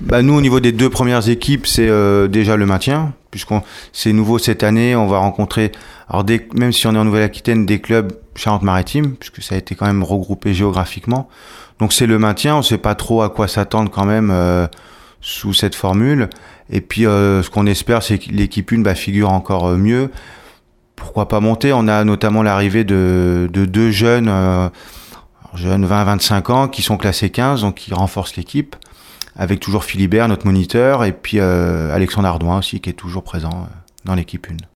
Nous, au niveau des 2 premières équipes, c'est déjà le maintien, c'est nouveau cette année. On va rencontrer, alors même si on est en Nouvelle-Aquitaine, des clubs Charente-Maritime, puisque ça a été quand même regroupé géographiquement. Donc c'est le maintien. On ne sait pas trop à quoi s'attendre quand même sous cette formule. Et puis ce qu'on espère, c'est que l'équipe 1 figure encore mieux. Pourquoi pas monter? On a notamment l'arrivée de 2 jeunes 20-25 ans, qui sont classés 15, donc qui renforcent l'équipe, avec toujours Philibert, notre moniteur, et puis Alexandre Ardouin aussi, qui est toujours présent dans l'équipe 1.